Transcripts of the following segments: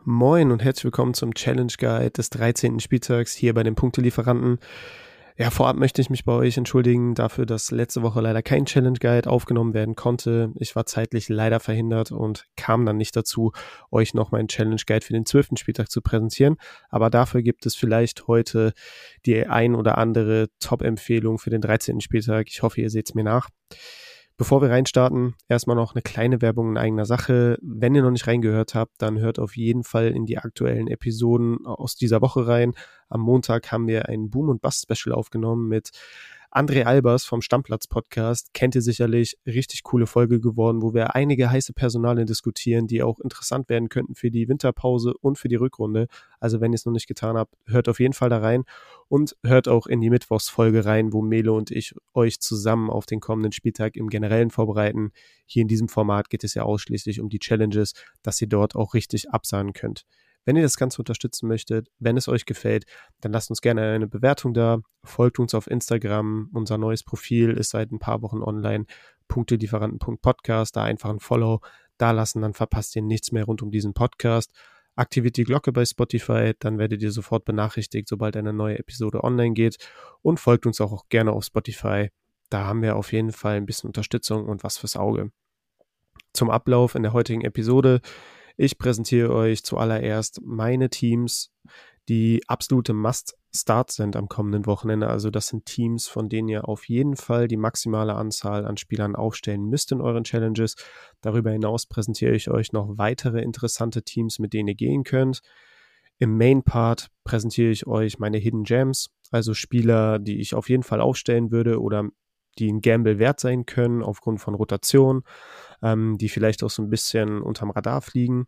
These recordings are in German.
Moin und herzlich willkommen zum Challenge Guide des 13. Spieltags hier bei den Punktelieferanten. Ja, vorab möchte ich mich bei euch entschuldigen dafür, dass letzte Woche leider kein Challenge Guide aufgenommen werden konnte. Ich war zeitlich leider verhindert und kam dann nicht dazu, euch noch meinen Challenge Guide für den 12. Spieltag zu präsentieren. Aber dafür gibt es vielleicht heute die ein oder andere Top-Empfehlung für den 13. Spieltag. Ich hoffe, ihr seht es mir nach. Bevor wir reinstarten, erstmal noch eine kleine Werbung in eigener Sache. Wenn ihr noch nicht reingehört habt, dann hört auf jeden Fall in die aktuellen Episoden aus dieser Woche rein. Am Montag haben wir ein Boom- und Bust-Special aufgenommen mit André Albers vom Stammplatz-Podcast. Kennt ihr sicherlich, richtig coole Folge geworden, wo wir einige heiße Personale diskutieren, die auch interessant werden könnten für die Winterpause und für die Rückrunde. Also wenn ihr es noch nicht getan habt, hört auf jeden Fall da rein und hört auch in die Mittwochsfolge rein, wo Melo und ich euch zusammen auf den kommenden Spieltag im Generellen vorbereiten. Hier in diesem Format geht es ja ausschließlich um die Challenges, dass ihr dort auch richtig absahnen könnt. Wenn ihr das Ganze unterstützen möchtet, wenn es euch gefällt, dann lasst uns gerne eine Bewertung da, folgt uns auf Instagram, unser neues Profil ist seit ein paar Wochen online, punktelieferanten.podcast, da einfach ein Follow da lassen, dann verpasst ihr nichts mehr rund um diesen Podcast. Aktiviert die Glocke bei Spotify, dann werdet ihr sofort benachrichtigt, sobald eine neue Episode online geht und folgt uns auch gerne auf Spotify. Da haben wir auf jeden Fall ein bisschen Unterstützung und was fürs Auge. Zum Ablauf in der heutigen Episode: Ich präsentiere euch zuallererst meine Teams, die absolute Must-Start sind am kommenden Wochenende. Also das sind Teams, von denen ihr auf jeden Fall die maximale Anzahl an Spielern aufstellen müsst in euren Challenges. Darüber hinaus präsentiere ich euch noch weitere interessante Teams, mit denen ihr gehen könnt. Im Main-Part präsentiere ich euch meine Hidden Gems, also Spieler, die ich auf jeden Fall aufstellen würde oder die ein Gamble wert sein können aufgrund von Rotation, die vielleicht auch so ein bisschen unterm Radar fliegen.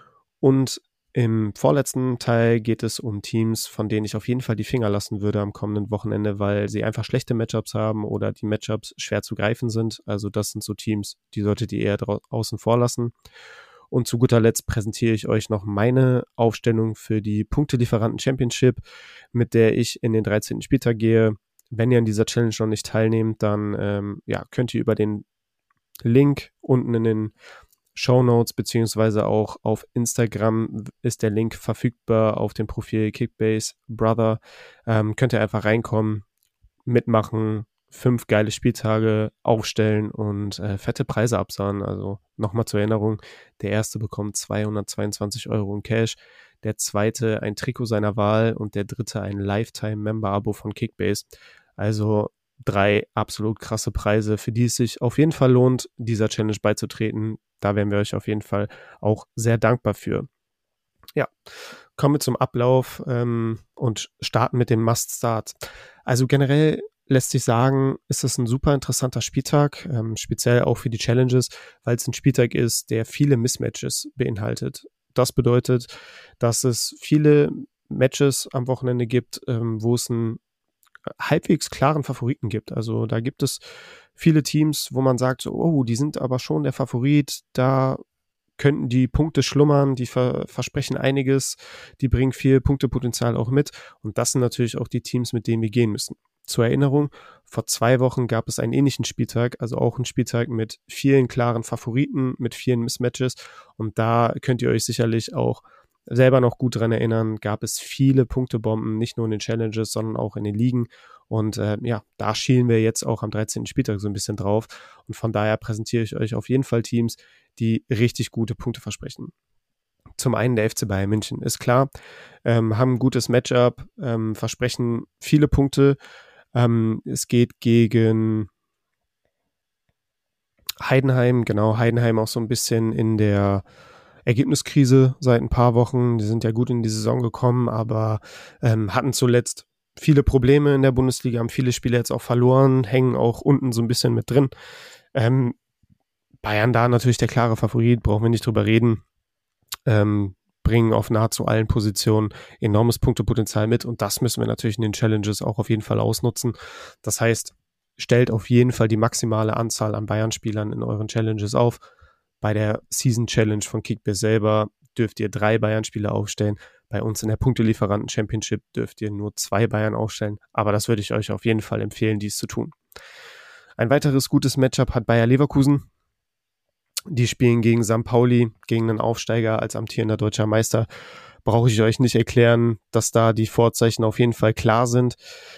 Und im vorletzten Teil geht es um Teams, von denen ich auf jeden Fall die Finger lassen würde am kommenden Wochenende, weil sie einfach schlechte Matchups haben oder die Matchups schwer zu greifen sind. Also das sind so Teams, die solltet ihr eher außen vor lassen. Und zu guter Letzt präsentiere ich euch noch meine Aufstellung für die Punktelieferanten Championship, mit der ich in den 13. Spieltag gehe. Wenn ihr an dieser Challenge noch nicht teilnehmt, dann könnt ihr über den Link unten in den Shownotes beziehungsweise auch auf Instagram ist der Link verfügbar auf dem Profil Kickbase Brother. Könnt ihr einfach reinkommen, mitmachen, 5 geile Spieltage aufstellen und fette Preise absahnen. Also nochmal zur Erinnerung, der erste bekommt 222 Euro in Cash, der zweite ein Trikot seiner Wahl und der dritte ein Lifetime-Member-Abo von Kickbase. Also 3 absolut krasse Preise, für die es sich auf jeden Fall lohnt, dieser Challenge beizutreten. Da wären wir euch auf jeden Fall auch sehr dankbar für. Ja, kommen wir zum Ablauf und starten mit dem Must-Start. Also generell lässt sich sagen, ist es ein super interessanter Spieltag, speziell auch für die Challenges, weil es ein Spieltag ist, der viele Mismatches beinhaltet. Das bedeutet, dass es viele Matches am Wochenende gibt, wo es einen halbwegs klaren Favoriten gibt. Also da gibt es viele Teams, wo man sagt, so, oh, die sind aber schon der Favorit, da könnten die Punkte schlummern, die versprechen einiges, die bringen viel Punktepotenzial auch mit und das sind natürlich auch die Teams, mit denen wir gehen müssen. Zur Erinnerung, vor 2 Wochen gab es einen ähnlichen Spieltag, also auch einen Spieltag mit vielen klaren Favoriten, mit vielen Mismatches und da könnt ihr euch sicherlich auch selber noch gut dran erinnern, gab es viele Punktebomben, nicht nur in den Challenges, sondern auch in den Ligen. Und da schielen wir jetzt auch am 13. Spieltag so ein bisschen drauf. Und von daher präsentiere ich euch auf jeden Fall Teams, die richtig gute Punkte versprechen. Zum einen der FC Bayern München, ist klar, haben ein gutes Matchup, versprechen viele Punkte. Es geht gegen Heidenheim, genau, Heidenheim auch so ein bisschen in der Ergebniskrise seit ein paar Wochen. Die sind ja gut in die Saison gekommen, aber hatten zuletzt viele Probleme in der Bundesliga, haben viele Spiele jetzt auch verloren, hängen auch unten so ein bisschen mit drin. Bayern da natürlich der klare Favorit, brauchen wir nicht drüber reden. Bringen auf nahezu allen Positionen enormes Punktepotenzial mit und das müssen wir natürlich in den Challenges auch auf jeden Fall ausnutzen. Das heißt, stellt auf jeden Fall die maximale Anzahl an Bayern-Spielern in euren Challenges auf. Bei der Season Challenge von Kickbase selber dürft ihr 3 Bayern-Spieler aufstellen. Bei uns in der Punktelieferanten Championship dürft ihr nur 2 Bayern aufstellen. Aber das würde ich euch auf jeden Fall empfehlen, dies zu tun. Ein weiteres gutes Matchup hat Bayer Leverkusen. Die spielen gegen St. Pauli, gegen einen Aufsteiger als amtierender deutscher Meister. Brauche ich euch nicht erklären, dass da die Vorzeichen auf jeden Fall klar sind.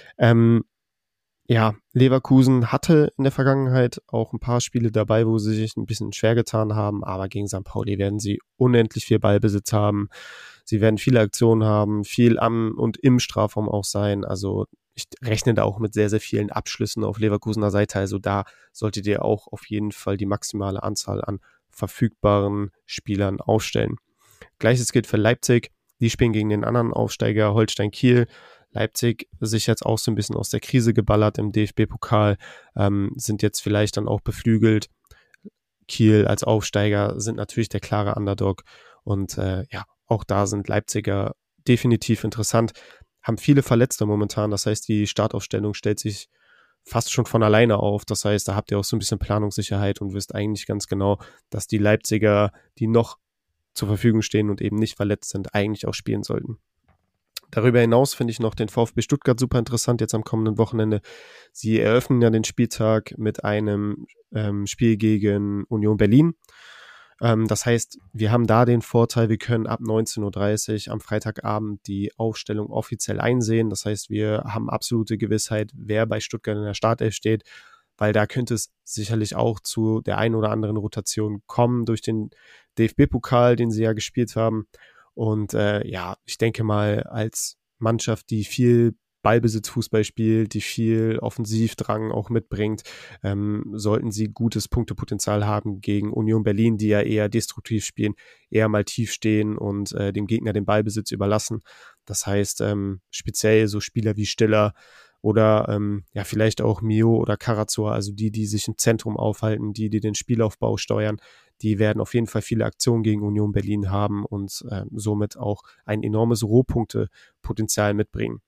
Ja, Leverkusen hatte in der Vergangenheit auch ein paar Spiele dabei, wo sie sich ein bisschen schwer getan haben, aber gegen St. Pauli werden sie unendlich viel Ballbesitz haben. Sie werden viele Aktionen haben, viel am und im Strafraum auch sein. Also ich rechne da auch mit sehr, sehr vielen Abschlüssen auf Leverkusener Seite. Also da solltet ihr auch auf jeden Fall die maximale Anzahl an verfügbaren Spielern aufstellen. Gleiches gilt für Leipzig. Die spielen gegen den anderen Aufsteiger Holstein Kiel. Leipzig sich jetzt auch so ein bisschen aus der Krise geballert im DFB-Pokal, sind jetzt vielleicht dann auch beflügelt. Kiel als Aufsteiger sind natürlich der klare Underdog und ja, auch da sind Leipziger definitiv interessant, haben viele Verletzte momentan, das heißt, die Startaufstellung stellt sich fast schon von alleine auf, das heißt, da habt ihr auch so ein bisschen Planungssicherheit und wisst eigentlich ganz genau, dass die Leipziger, die noch zur Verfügung stehen und eben nicht verletzt sind, eigentlich auch spielen sollten. Darüber hinaus finde ich noch den VfB Stuttgart super interessant jetzt am kommenden Wochenende. Sie eröffnen ja den Spieltag mit einem Spiel gegen Union Berlin. Das heißt, wir haben da den Vorteil, wir können ab 19:30 Uhr am Freitagabend die Aufstellung offiziell einsehen. Das heißt, wir haben absolute Gewissheit, wer bei Stuttgart in der Startelf steht, weil da könnte es sicherlich auch zu der einen oder anderen Rotation kommen durch den DFB-Pokal, den sie ja gespielt haben. Und ja, ich denke mal, als Mannschaft, die viel Ballbesitzfußball spielt, die viel Offensivdrang auch mitbringt, sollten sie gutes Punktepotenzial haben gegen Union Berlin, die ja eher destruktiv spielen, eher mal tief stehen und dem Gegner den Ballbesitz überlassen. Das heißt, speziell so Spieler wie Stiller oder ja vielleicht auch Mio oder Karazor, also die sich im Zentrum aufhalten, die den Spielaufbau steuern, die werden auf jeden Fall viele Aktionen gegen Union Berlin haben und somit auch ein enormes Rohpunktepotenzial mitbringen.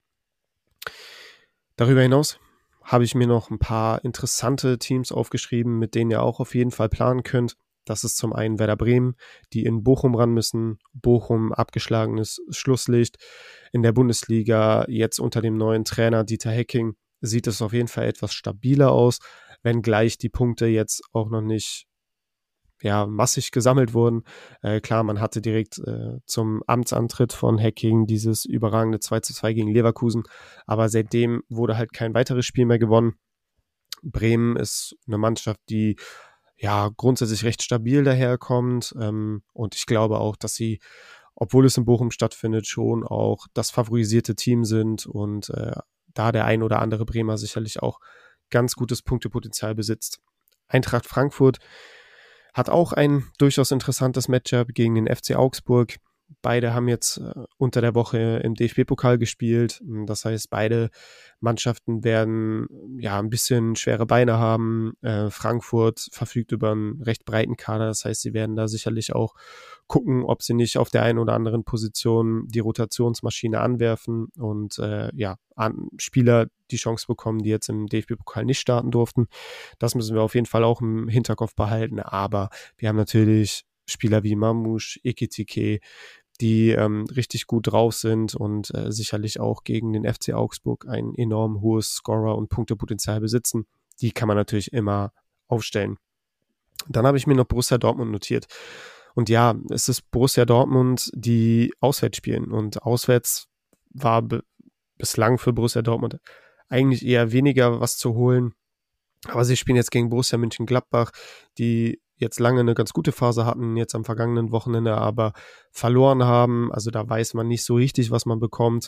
Darüber hinaus habe ich mir noch ein paar interessante Teams aufgeschrieben, mit denen ihr auch auf jeden Fall planen könnt. Das ist zum einen Werder Bremen, die in Bochum ran müssen. Bochum abgeschlagenes Schlusslicht. In der Bundesliga jetzt unter dem neuen Trainer Dieter Hecking sieht es auf jeden Fall etwas stabiler aus, wenngleich die Punkte jetzt auch noch nicht massig gesammelt wurden. Klar, man hatte direkt zum Amtsantritt von Hecking dieses überragende 2:2 gegen Leverkusen, aber seitdem wurde halt kein weiteres Spiel mehr gewonnen. Bremen ist eine Mannschaft, die ja grundsätzlich recht stabil daherkommt und ich glaube auch, dass sie, obwohl es in Bochum stattfindet, schon auch das favorisierte Team sind und da der ein oder andere Bremer sicherlich auch ganz gutes Punktepotenzial besitzt. Eintracht Frankfurt hat auch ein durchaus interessantes Matchup gegen den FC Augsburg. Beide haben jetzt unter der Woche im DFB-Pokal gespielt. Das heißt, beide Mannschaften werden ja ein bisschen schwere Beine haben. Frankfurt verfügt über einen recht breiten Kader. Das heißt, sie werden da sicherlich auch gucken, ob sie nicht auf der einen oder anderen Position die Rotationsmaschine anwerfen und Spieler die Chance bekommen, die jetzt im DFB-Pokal nicht starten durften. Das müssen wir auf jeden Fall auch im Hinterkopf behalten. Aber wir haben natürlich Spieler wie Mamouche, Ekitike, die richtig gut drauf sind und sicherlich auch gegen den FC Augsburg ein enorm hohes Scorer- und Punktepotenzial besitzen. Die kann man natürlich immer aufstellen. Dann habe ich mir noch Borussia Dortmund notiert. Und ja, es ist Borussia Dortmund, die auswärts spielen. Und auswärts war bislang für Borussia Dortmund eigentlich eher weniger was zu holen. Aber sie spielen jetzt gegen Borussia Mönchengladbach, die jetzt lange eine ganz gute Phase hatten, jetzt am vergangenen Wochenende aber verloren haben. Also da weiß man nicht so richtig, was man bekommt.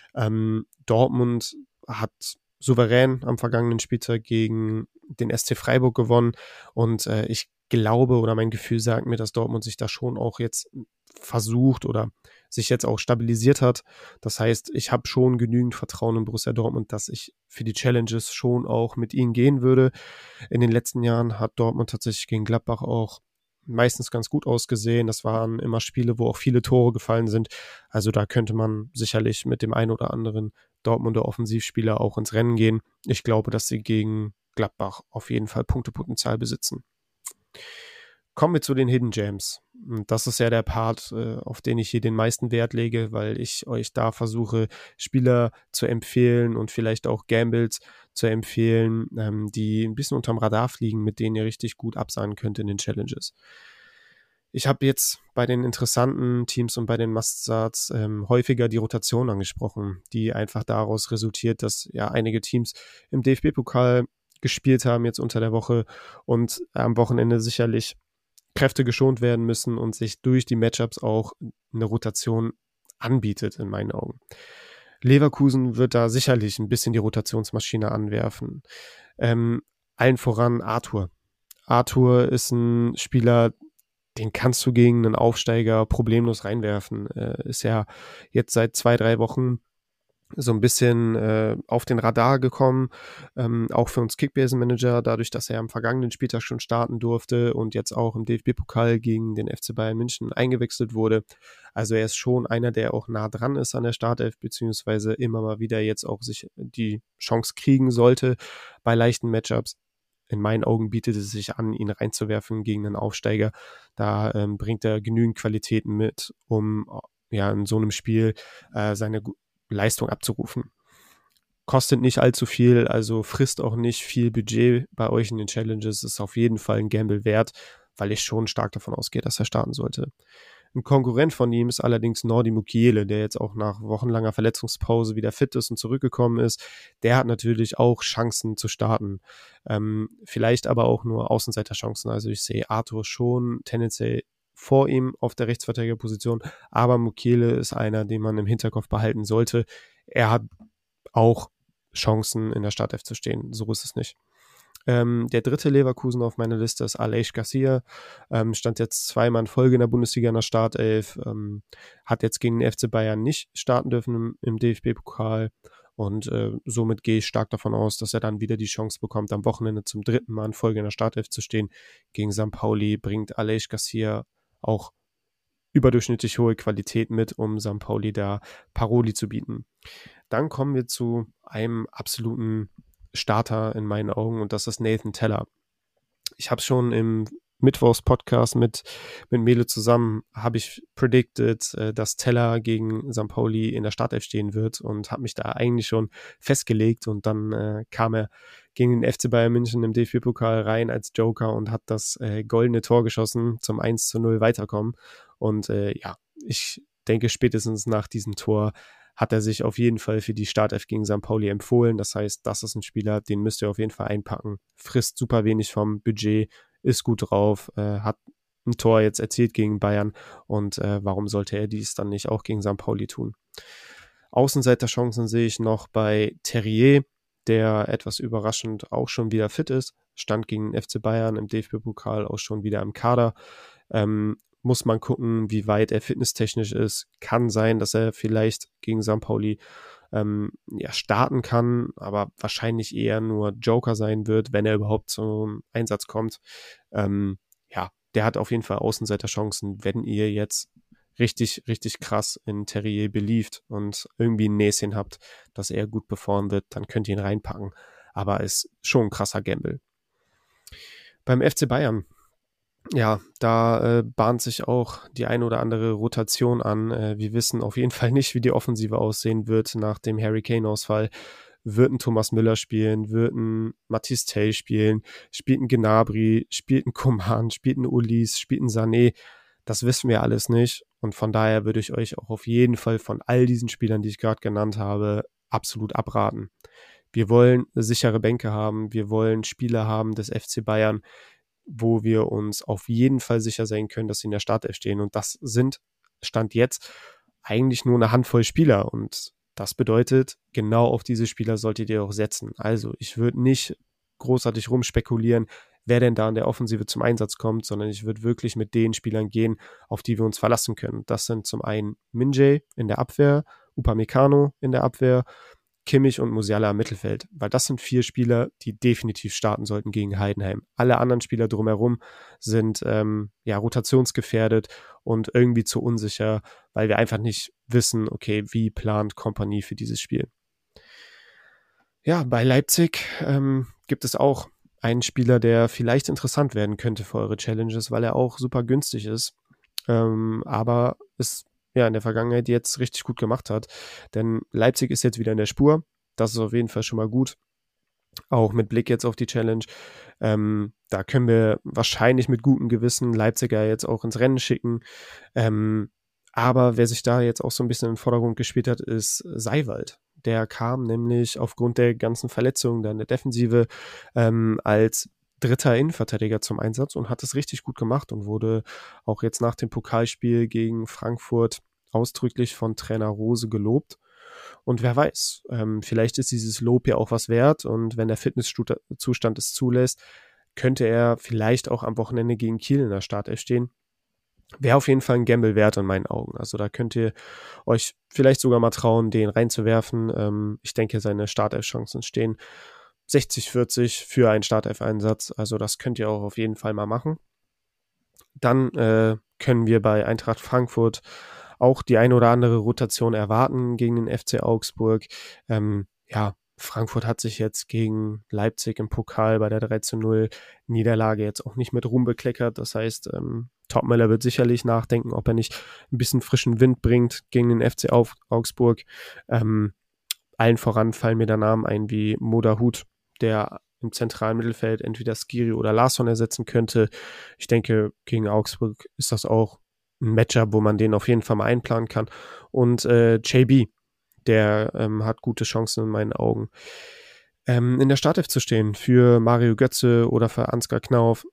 Dortmund hat souverän am vergangenen Spieltag gegen den SC Freiburg gewonnen und ich glaube oder mein Gefühl sagt mir, dass Dortmund sich da schon auch jetzt versucht oder sich jetzt auch stabilisiert hat. Das heißt, ich habe schon genügend Vertrauen in Borussia Dortmund, dass ich für die Challenges schon auch mit ihnen gehen würde. In den letzten Jahren hat Dortmund tatsächlich gegen Gladbach auch meistens ganz gut ausgesehen. Das waren immer Spiele, wo auch viele Tore gefallen sind. Also da könnte man sicherlich mit dem einen oder anderen Dortmunder Offensivspieler auch ins Rennen gehen. Ich glaube, dass sie gegen Gladbach auf jeden Fall Punktepotenzial besitzen. Kommen wir zu den Hidden Gems. Und das ist ja der Part, auf den ich hier den meisten Wert lege, weil ich euch da versuche, Spieler zu empfehlen und vielleicht auch Gambles zu empfehlen, die ein bisschen unterm Radar fliegen, mit denen ihr richtig gut absahnen könnt in den Challenges. Ich habe jetzt bei den interessanten Teams und bei den Must-Starts häufiger die Rotation angesprochen, die einfach daraus resultiert, dass ja einige Teams im DFB-Pokal gespielt haben jetzt unter der Woche und am Wochenende sicherlich Kräfte geschont werden müssen und sich durch die Matchups auch eine Rotation anbietet, in meinen Augen. Leverkusen wird da sicherlich ein bisschen die Rotationsmaschine anwerfen. Allen voran Arthur. Arthur ist ein Spieler, den kannst du gegen einen Aufsteiger problemlos reinwerfen. Ist ja jetzt seit 2-3 Wochen so ein bisschen auf den Radar gekommen, auch für uns Kickbase-Manager, dadurch, dass er am vergangenen Spieltag schon starten durfte und jetzt auch im DFB-Pokal gegen den FC Bayern München eingewechselt wurde. Also er ist schon einer, der auch nah dran ist an der Startelf, beziehungsweise immer mal wieder jetzt auch sich die Chance kriegen sollte bei leichten Matchups. In meinen Augen bietet es sich an, ihn reinzuwerfen gegen einen Aufsteiger. Da bringt er genügend Qualitäten mit, um ja in so einem Spiel seine Leistung abzurufen. Kostet nicht allzu viel, also frisst auch nicht viel Budget bei euch in den Challenges. Ist auf jeden Fall ein Gamble wert, weil ich schon stark davon ausgehe, dass er starten sollte. Ein Konkurrent von ihm ist allerdings Nordi Mukiele, der jetzt auch nach wochenlanger Verletzungspause wieder fit ist und zurückgekommen ist. Der hat natürlich auch Chancen zu starten. Vielleicht aber auch nur Außenseiterchancen. Also ich sehe Arthur schon tendenziell vor ihm auf der Rechtsverteidigerposition, aber Mukiele ist einer, den man im Hinterkopf behalten sollte. Er hat auch Chancen in der Startelf zu stehen, so ist es nicht. Der dritte Leverkusen auf meiner Liste ist Aleix Garcia, stand jetzt 2-mal in Folge in der Bundesliga in der Startelf, hat jetzt gegen den FC Bayern nicht starten dürfen im DFB-Pokal und somit gehe ich stark davon aus, dass er dann wieder die Chance bekommt, am Wochenende zum 3. Mal in Folge in der Startelf zu stehen. Gegen St. Pauli bringt Aleix Garcia auch überdurchschnittlich hohe Qualität mit, um St. Pauli da Paroli zu bieten. Dann kommen wir zu einem absoluten Starter in meinen Augen und das ist Nathan Teller. Ich habe schon im Mittwochs-Podcast mit Mele zusammen, habe ich predicted, dass Teller gegen St. Pauli in der Startelf stehen wird und habe mich da eigentlich schon festgelegt und dann kam er gegen den FC Bayern München im DFB-Pokal rein als Joker und hat das goldene Tor geschossen zum 1:0 weiterkommen und ja, ich denke spätestens nach diesem Tor hat er sich auf jeden Fall für die Startelf gegen St. Pauli empfohlen. Das heißt, das ist ein Spieler, den müsst ihr auf jeden Fall einpacken. Frisst super wenig vom Budget, ist gut drauf, hat ein Tor jetzt erzielt gegen Bayern und warum sollte er dies dann nicht auch gegen St. Pauli tun? Außenseiterchancen sehe ich noch bei Terrier, der etwas überraschend auch schon wieder fit ist, stand gegen den FC Bayern im DFB-Pokal auch schon wieder im Kader. Muss man gucken, wie weit er fitnesstechnisch ist. Kann sein, dass er vielleicht gegen St. Pauli starten kann, aber wahrscheinlich eher nur Joker sein wird, wenn er überhaupt zum Einsatz kommt. Der hat auf jeden Fall Außenseiterchancen, wenn ihr jetzt richtig, richtig krass in Terrier belieft und irgendwie ein Näschen habt, dass er gut performen wird, dann könnt ihr ihn reinpacken. Aber ist schon ein krasser Gamble. Beim FC Bayern, ja, da bahnt sich auch die ein oder andere Rotation an. Wir wissen auf jeden Fall nicht, wie die Offensive aussehen wird nach dem Harry Kane-Ausfall. Wird ein Thomas Müller spielen, wird ein Mathis Tel spielen, spielt ein Gnabry, spielt ein Coman, spielt ein Ulis, spielt ein Sané. Das wissen wir alles nicht und von daher würde ich euch auch auf jeden Fall von all diesen Spielern, die ich gerade genannt habe, absolut abraten. Wir wollen sichere Bänke haben, wir wollen Spieler haben des FC Bayern, wo wir uns auf jeden Fall sicher sein können, dass sie in der Startelf stehen. Und das sind, Stand jetzt, eigentlich nur eine Handvoll Spieler. Und das bedeutet, genau auf diese Spieler solltet ihr auch setzen. Also ich würde nicht großartig rumspekulieren, wer denn da in der Offensive zum Einsatz kommt, sondern ich würde wirklich mit den Spielern gehen, auf die wir uns verlassen können. Das sind zum einen Min-Jae in der Abwehr, Upamecano in der Abwehr, Kimmich und Musiala im Mittelfeld, weil das sind 4 Spieler, die definitiv starten sollten gegen Heidenheim. Alle anderen Spieler drumherum sind rotationsgefährdet und irgendwie zu unsicher, weil wir einfach nicht wissen, okay, wie plant Kompanie für dieses Spiel. Ja, bei Leipzig gibt es auch ein Spieler, der vielleicht interessant werden könnte für eure Challenges, weil er auch super günstig ist, aber es ja in der Vergangenheit jetzt richtig gut gemacht hat. Denn Leipzig ist jetzt wieder in der Spur. Das ist auf jeden Fall schon mal gut. Auch mit Blick jetzt auf die Challenge. Da können wir wahrscheinlich mit gutem Gewissen Leipziger jetzt auch ins Rennen schicken. Aber wer sich da jetzt auch so ein bisschen in den Vordergrund gespielt hat, ist Seiwald. Der kam nämlich aufgrund der ganzen Verletzungen dann in der Defensive als dritter Innenverteidiger zum Einsatz und hat es richtig gut gemacht und wurde auch jetzt nach dem Pokalspiel gegen Frankfurt ausdrücklich von Trainer Rose gelobt. Und wer weiß, vielleicht ist dieses Lob ja auch was wert und wenn der Fitnesszustand es zulässt, könnte er vielleicht auch am Wochenende gegen Kiel in der Startelf stehen. Wäre auf jeden Fall ein Gamble wert in meinen Augen. Also da könnt ihr euch vielleicht sogar mal trauen, den reinzuwerfen. Ich denke, seine Startelf-Chancen stehen 60-40 für einen Startelf-Einsatz. Also das könnt ihr auch auf jeden Fall mal machen. Dann können wir bei Eintracht Frankfurt auch die eine oder andere Rotation erwarten gegen den FC Augsburg. Frankfurt hat sich jetzt gegen Leipzig im Pokal bei der 3:0 Niederlage jetzt auch nicht mit Ruhm bekleckert. Das heißt, Topmöller wird sicherlich nachdenken, ob er nicht ein bisschen frischen Wind bringt gegen den FC Augsburg. Allen voran fallen mir da Namen ein wie Moderhut, der im zentralen Mittelfeld entweder Skiri oder Larsson ersetzen könnte. Ich denke, gegen Augsburg ist das auch ein Matchup, wo man den auf jeden Fall mal einplanen kann. Und JB, der hat gute Chancen in meinen Augen, in der Startelf zu stehen für Mario Götze oder für Ansgar Knauf.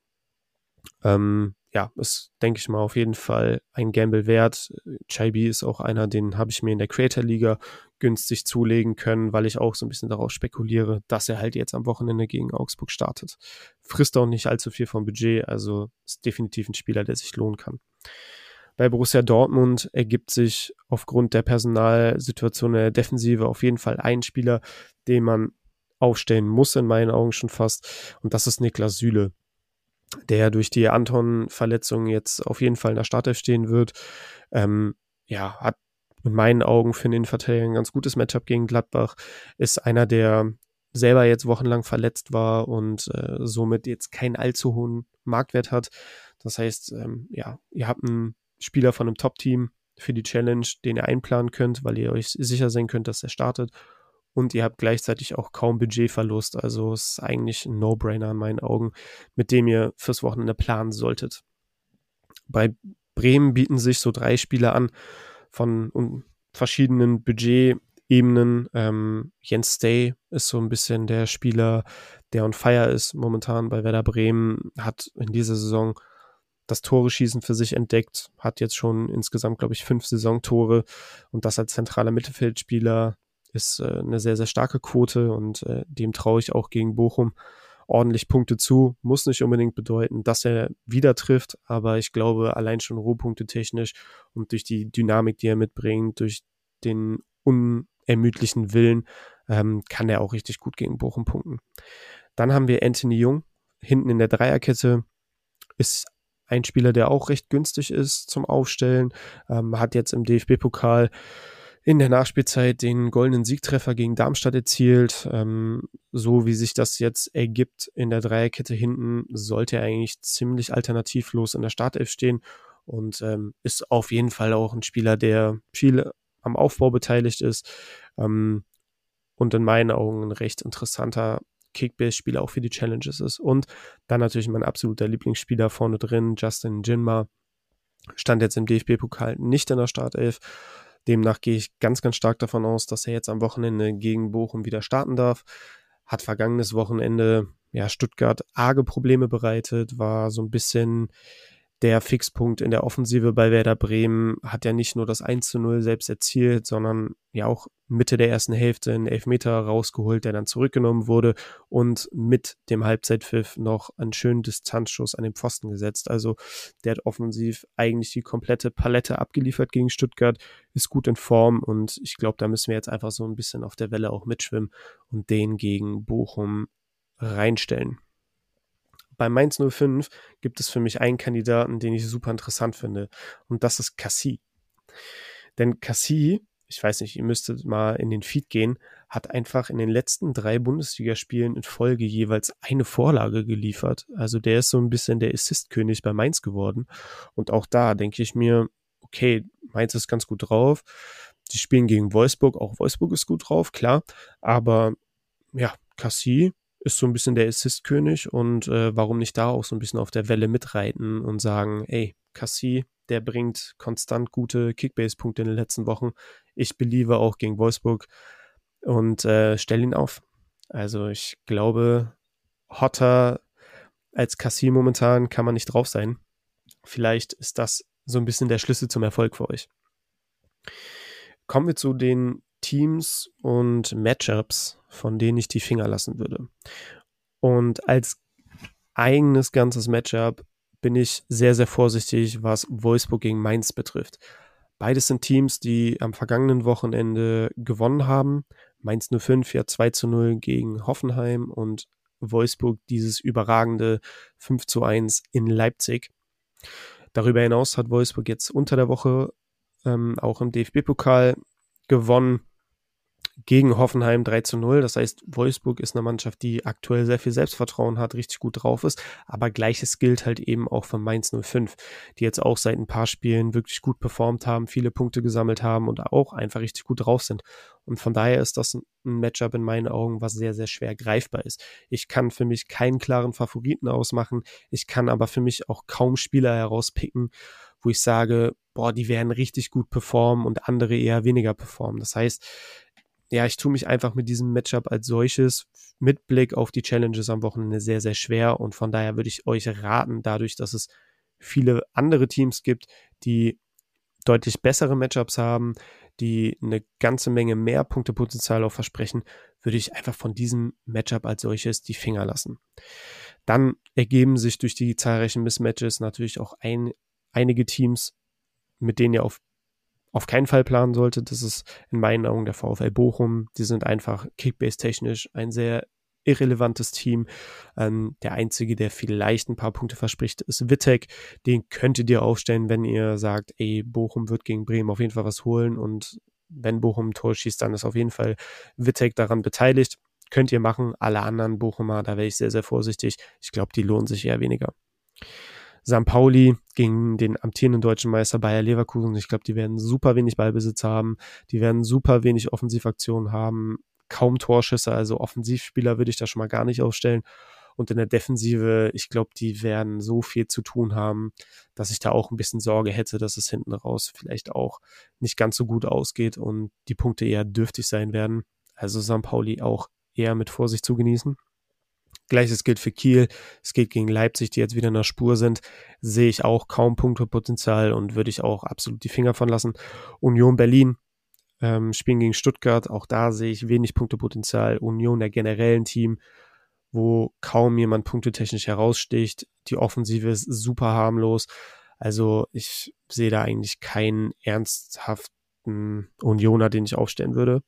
Ist, denke ich mal, auf jeden Fall ein Gamble wert. JB ist auch einer, den habe ich mir in der Creator-Liga günstig zulegen können, weil ich auch so ein bisschen darauf spekuliere, dass er halt jetzt am Wochenende gegen Augsburg startet. Frisst auch nicht allzu viel vom Budget, also ist definitiv ein Spieler, der sich lohnen kann. Bei Borussia Dortmund ergibt sich aufgrund der Personalsituation in der Defensive auf jeden Fall ein Spieler, den man aufstellen muss, in meinen Augen schon fast, und das ist Niklas Süle, der durch die Anton-Verletzung jetzt auf jeden Fall in der Startelf stehen wird. Hat in meinen Augen für den Innenverteidiger ein ganz gutes Matchup gegen Gladbach, ist einer, der selber jetzt wochenlang verletzt war und somit jetzt keinen allzu hohen Marktwert hat. Das heißt, ihr habt einen Spieler von einem Top-Team für die Challenge, den ihr einplanen könnt, weil ihr euch sicher sein könnt, dass er startet. Und ihr habt gleichzeitig auch kaum Budgetverlust. Also es ist eigentlich ein No-Brainer in meinen Augen, mit dem ihr fürs Wochenende planen solltet. Bei Bremen bieten sich so 3 Spieler an von verschiedenen Budget-Ebenen. Jens Stay ist so ein bisschen der Spieler, der on fire ist momentan bei Werder Bremen, hat in dieser Saison das Tore-Schießen für sich entdeckt, hat jetzt schon insgesamt, glaube ich, 5 Saisontore und das als zentraler Mittelfeldspieler ist eine sehr, sehr starke Quote und dem traue ich auch gegen Bochum ordentlich Punkte zu. Muss nicht unbedingt bedeuten, dass er wieder trifft, aber ich glaube, allein schon Rohpunkte technisch und durch die Dynamik, die er mitbringt, durch den unermüdlichen Willen, kann er auch richtig gut gegen Bochum punkten. Dann haben wir Anthony Jung, hinten in der Dreierkette, ist ein Spieler, der auch recht günstig ist zum Aufstellen, hat jetzt im DFB-Pokal in der Nachspielzeit den goldenen Siegtreffer gegen Darmstadt erzielt. So wie sich das jetzt ergibt in der Dreierkette hinten, sollte er eigentlich ziemlich alternativlos in der Startelf stehen und ist auf jeden Fall auch ein Spieler, der viel am Aufbau beteiligt ist und in meinen Augen ein recht interessanter Kickbase-Spieler auch für die Challenges ist. Und dann natürlich mein absoluter Lieblingsspieler vorne drin, Justin Jinma, stand jetzt im DFB-Pokal nicht in der Startelf. Demnach gehe ich ganz, ganz stark davon aus, dass er jetzt am Wochenende gegen Bochum wieder starten darf. Hat vergangenes Wochenende Stuttgart arge Probleme bereitet, war so ein bisschen der Fixpunkt in der Offensive bei Werder Bremen, hat ja nicht nur das 1:0 selbst erzielt, sondern ja auch Mitte der ersten Hälfte einen Elfmeter rausgeholt, der dann zurückgenommen wurde und mit dem Halbzeitpfiff noch einen schönen Distanzschuss an den Pfosten gesetzt. Also der hat offensiv eigentlich die komplette Palette abgeliefert gegen Stuttgart, ist gut in Form und ich glaube, da müssen wir jetzt einfach so ein bisschen auf der Welle auch mitschwimmen und den gegen Bochum reinstellen. Bei Mainz 05 gibt es für mich einen Kandidaten, den ich super interessant finde und das ist Cassie. Denn Cassie ich weiß nicht, ihr müsstet mal in den Feed gehen, hat einfach in den letzten 3 Bundesligaspielen in Folge jeweils eine Vorlage geliefert. Also der ist so ein bisschen der Assist-König bei Mainz geworden. Und auch da denke ich mir, okay, Mainz ist ganz gut drauf. Die spielen gegen Wolfsburg, auch Wolfsburg ist gut drauf, klar. Aber ja, Cassie ist so ein bisschen der Assist-König und warum nicht da auch so ein bisschen auf der Welle mitreiten und sagen, ey, Cassie, der bringt konstant gute Kickbase-Punkte in den letzten Wochen. Ich believe auch gegen Wolfsburg und stell ihn auf. Also ich glaube, hotter als Cassie momentan kann man nicht drauf sein. Vielleicht ist das so ein bisschen der Schlüssel zum Erfolg für euch. Kommen wir zu den Teams und Matchups, von denen ich die Finger lassen würde. Und als eigenes ganzes Matchup bin ich sehr, sehr vorsichtig, was Wolfsburg gegen Mainz betrifft. Beides sind Teams, die am vergangenen Wochenende gewonnen haben. Mainz 05 ja 2-0 gegen Hoffenheim und Wolfsburg dieses überragende 5-1 in Leipzig. Darüber hinaus hat Wolfsburg jetzt unter der Woche auch im DFB-Pokal gewonnen gegen Hoffenheim 3-0. Das heißt, Wolfsburg ist eine Mannschaft, die aktuell sehr viel Selbstvertrauen hat, richtig gut drauf ist. Aber Gleiches gilt halt eben auch für Mainz 05, die jetzt auch seit ein paar Spielen wirklich gut performt haben, viele Punkte gesammelt haben und auch einfach richtig gut drauf sind. Und von daher ist das ein Matchup in meinen Augen, was sehr, sehr schwer greifbar ist. Ich kann für mich keinen klaren Favoriten ausmachen. Ich kann aber für mich auch kaum Spieler herauspicken, wo ich sage, boah, die werden richtig gut performen und andere eher weniger performen. Das heißt, ja, ich tue mich einfach mit diesem Matchup als solches mit Blick auf die Challenges am Wochenende sehr, sehr schwer und von daher würde ich euch raten, dadurch, dass es viele andere Teams gibt, die deutlich bessere Matchups haben, die eine ganze Menge mehr Punktepotenzial auch versprechen, würde ich einfach von diesem Matchup als solches die Finger lassen. Dann ergeben sich durch die zahlreichen Mismatches natürlich auch einige Teams, mit denen ihr auf keinen Fall planen sollte. Das ist in meinen Augen der VfL Bochum. Die sind einfach kickbase-technisch ein sehr irrelevantes Team. Der einzige, der vielleicht ein paar Punkte verspricht, ist Wittek. Den könntet ihr aufstellen, wenn ihr sagt, ey, Bochum wird gegen Bremen auf jeden Fall was holen und wenn Bochum ein Tor schießt, dann ist auf jeden Fall Wittek daran beteiligt. Könnt ihr machen. Alle anderen Bochumer, da wäre ich sehr, sehr vorsichtig. Ich glaube, die lohnen sich eher weniger. St. Pauli gegen den amtierenden deutschen Meister Bayer Leverkusen. Ich glaube, die werden super wenig Ballbesitz haben. Die werden super wenig Offensivaktionen haben. Kaum Torschüsse, also Offensivspieler würde ich da schon mal gar nicht aufstellen. Und in der Defensive, ich glaube, die werden so viel zu tun haben, dass ich da auch ein bisschen Sorge hätte, dass es hinten raus vielleicht auch nicht ganz so gut ausgeht und die Punkte eher dürftig sein werden. Also St. Pauli auch eher mit Vorsicht zu genießen. Gleiches gilt für Kiel. Es geht gegen Leipzig, die jetzt wieder in der Spur sind. Sehe ich auch kaum Punktepotenzial und würde ich auch absolut die Finger von lassen. Union Berlin spielen gegen Stuttgart. Auch da sehe ich wenig Punktepotenzial. Union, der generellen Team, wo kaum jemand punktetechnisch heraussticht. Die Offensive ist super harmlos. Also ich sehe da eigentlich keinen ernsthaften Unioner, den ich aufstellen würde.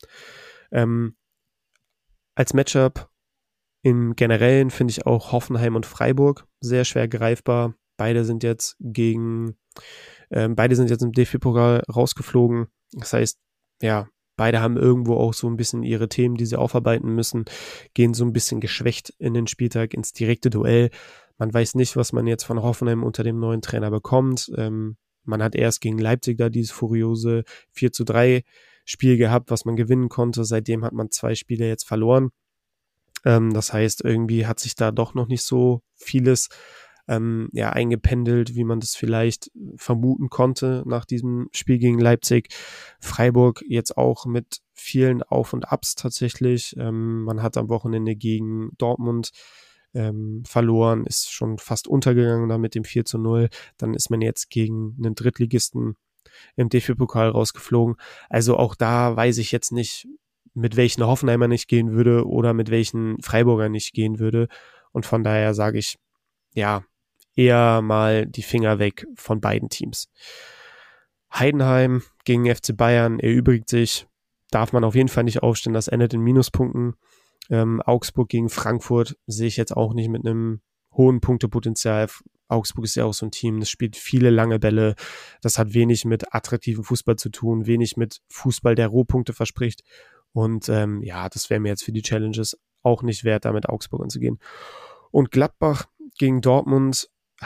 Als Matchup im Generellen finde ich auch Hoffenheim und Freiburg sehr schwer greifbar. Beide sind jetzt im DFB-Pokal rausgeflogen. Das heißt, ja, beide haben irgendwo auch so ein bisschen ihre Themen, die sie aufarbeiten müssen, gehen so ein bisschen geschwächt in den Spieltag ins direkte Duell. Man weiß nicht, was man jetzt von Hoffenheim unter dem neuen Trainer bekommt. Man hat erst gegen Leipzig da dieses furiose 4-3 Spiel gehabt, was man gewinnen konnte. Seitdem hat man 2 Spiele jetzt verloren. Das heißt, irgendwie hat sich da doch noch nicht so vieles eingependelt, wie man das vielleicht vermuten konnte nach diesem Spiel gegen Leipzig. Freiburg jetzt auch mit vielen Auf und Abs tatsächlich. Man hat am Wochenende gegen Dortmund verloren, ist schon fast untergegangen da mit dem 4-0. Dann ist man jetzt gegen einen Drittligisten im DFB-Pokal rausgeflogen. Also auch da weiß ich jetzt nicht, mit welchen Hoffenheimer nicht gehen würde oder mit welchen Freiburger nicht gehen würde. Und von daher sage ich, ja, eher mal die Finger weg von beiden Teams. Heidenheim gegen FC Bayern erübrigt sich, darf man auf jeden Fall nicht aufstellen, das endet in Minuspunkten. Augsburg gegen Frankfurt sehe ich jetzt auch nicht mit einem hohen Punktepotenzial. Augsburg ist ja auch so ein Team, das spielt viele lange Bälle, das hat wenig mit attraktivem Fußball zu tun, wenig mit Fußball, der Rohpunkte verspricht. Und das wäre mir jetzt für die Challenges auch nicht wert, da mit Augsburg anzugehen. Und Gladbach gegen Dortmund,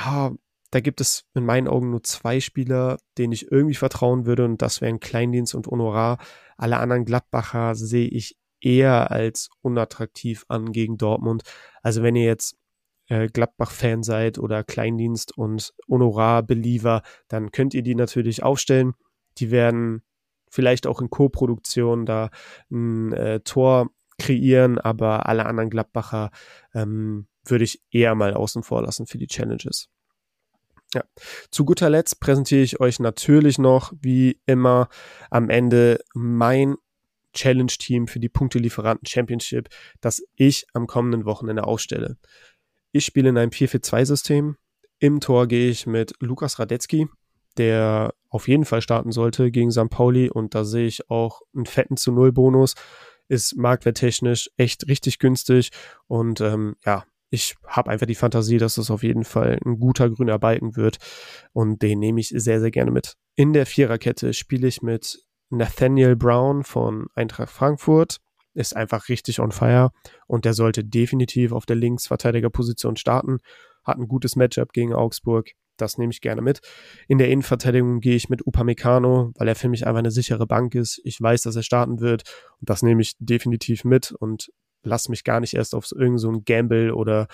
da gibt es in meinen Augen nur 2 Spieler, denen ich irgendwie vertrauen würde, und das wären Kleindienst und Honorar. Alle anderen Gladbacher sehe ich eher als unattraktiv an gegen Dortmund. Also wenn ihr jetzt Gladbach-Fan seid oder Kleindienst und Honorar-Believer, dann könnt ihr die natürlich aufstellen. Die werden vielleicht auch in Co-Produktion da ein Tor kreieren, aber alle anderen Gladbacher würde ich eher mal außen vor lassen für die Challenges. Ja. Zu guter Letzt präsentiere ich euch natürlich noch, wie immer, am Ende mein Challenge-Team für die Punktelieferanten Championship, das ich am kommenden Wochenende aufstelle. Ich spiele in einem 4-4-2-System. Im Tor gehe ich mit Lukas Radetzky, der auf jeden Fall starten sollte gegen St. Pauli, und da sehe ich auch einen fetten zu-0-Bonus. Ist marktwerttechnisch echt richtig günstig, und ich habe einfach die Fantasie, dass es auf jeden Fall ein guter grüner Balken wird, und den nehme ich sehr, sehr gerne mit. In der Viererkette spiele ich mit Nathaniel Brown von Eintracht Frankfurt, ist einfach richtig on fire, und der sollte definitiv auf der Linksverteidigerposition starten, hat ein gutes Matchup gegen Augsburg, das nehme ich gerne mit. In der Innenverteidigung gehe ich mit Upamecano, weil er für mich einfach eine sichere Bank ist. Ich weiß, dass er starten wird, und das nehme ich definitiv mit und lass mich gar nicht erst auf irgend so ein Gamble oder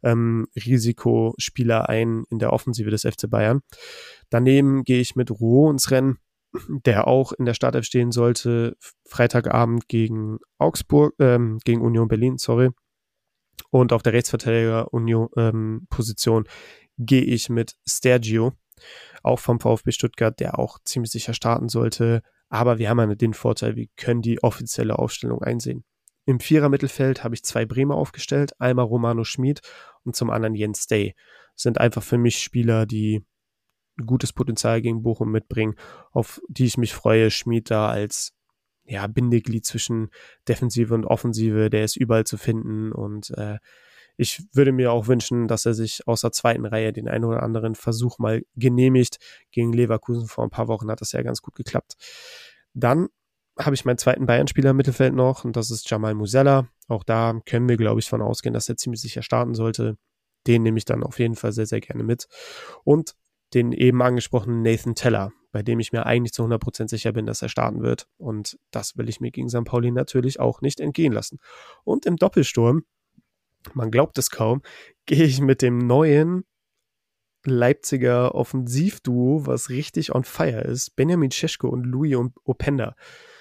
Risikospieler ein in der Offensive des FC Bayern. Daneben gehe ich mit Rouault ins Rennen, der auch in der Startelf stehen sollte, Freitagabend gegen gegen Union Berlin, sorry. Und auf der Rechtsverteidiger-Position gehe ich mit Stergio, auch vom VfB Stuttgart, der auch ziemlich sicher starten sollte. Aber wir haben ja den Vorteil, wir können die offizielle Aufstellung einsehen. Im Vierer-Mittelfeld habe ich 2 Bremer aufgestellt, einmal Romano Schmid und zum anderen Jens Day. Das sind einfach für mich Spieler, die gutes Potenzial gegen Bochum mitbringen, auf die ich mich freue. Schmid da als Bindeglied zwischen Defensive und Offensive, der ist überall zu finden, und ich würde mir auch wünschen, dass er sich aus der zweiten Reihe den einen oder anderen Versuch mal genehmigt. Gegen Leverkusen vor ein paar Wochen hat das ja ganz gut geklappt. Dann habe ich meinen zweiten Bayern-Spieler im Mittelfeld noch, und das ist Jamal Musiala. Auch da können wir, glaube ich, von ausgehen, dass er ziemlich sicher starten sollte. Den nehme ich dann auf jeden Fall sehr, sehr gerne mit. Und den eben angesprochenen Nathan Teller, bei dem ich mir eigentlich zu 100% sicher bin, dass er starten wird. Und das will ich mir gegen St. Pauli natürlich auch nicht entgehen lassen. Und im Doppelsturm, man glaubt es kaum, gehe ich mit dem neuen Leipziger Offensivduo, was richtig on fire ist, Benjamin Šeško und Louis Openda.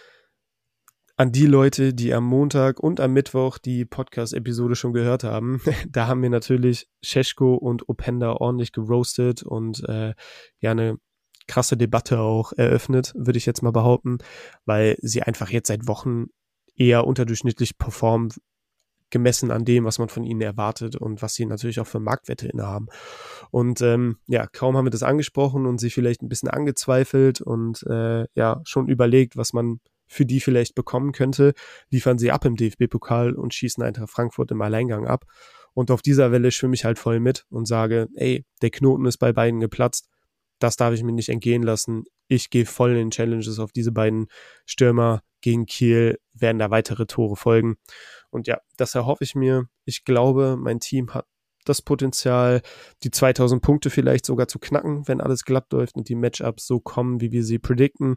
An die Leute, die am Montag und am Mittwoch die Podcast-Episode schon gehört haben, da haben wir natürlich Šeško und Openda ordentlich geroastet und eine krasse Debatte auch eröffnet, würde ich jetzt mal behaupten, weil sie einfach jetzt seit Wochen eher unterdurchschnittlich performen, gemessen an dem, was man von ihnen erwartet und was sie natürlich auch für Marktwerte innehaben. Und kaum haben wir das angesprochen und sie vielleicht ein bisschen angezweifelt und schon überlegt, was man für die vielleicht bekommen könnte, liefern sie ab im DFB-Pokal und schießen Eintracht Frankfurt im Alleingang ab. Und auf dieser Welle schwimme ich halt voll mit und sage, ey, der Knoten ist bei beiden geplatzt, das darf ich mir nicht entgehen lassen. Ich gehe voll in den Challenges auf diese beiden Stürmer. Gegen Kiel werden da weitere Tore folgen. Und ja, das erhoffe ich mir. Ich glaube, mein Team hat das Potenzial, die 2000 Punkte vielleicht sogar zu knacken, wenn alles glatt läuft und die Matchups so kommen, wie wir sie predikten.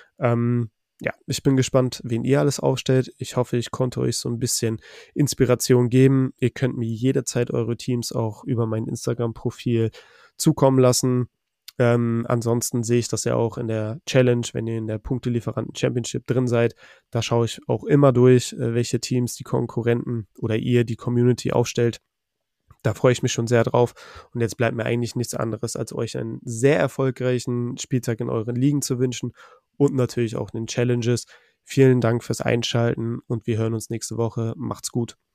Ich bin gespannt, wen ihr alles aufstellt. Ich hoffe, ich konnte euch so ein bisschen Inspiration geben. Ihr könnt mir jederzeit eure Teams auch über mein Instagram-Profil zukommen lassen. Ansonsten sehe ich das ja auch in der Challenge, wenn ihr in der Punktelieferanten Championship drin seid. Da schaue ich auch immer durch, welche Teams die Konkurrenten oder ihr, die Community, aufstellt. Da freue ich mich schon sehr drauf. Und jetzt bleibt mir eigentlich nichts anderes, als euch einen sehr erfolgreichen Spieltag in euren Ligen zu wünschen und natürlich auch in den Challenges. Vielen Dank fürs Einschalten und wir hören uns nächste Woche. Macht's gut.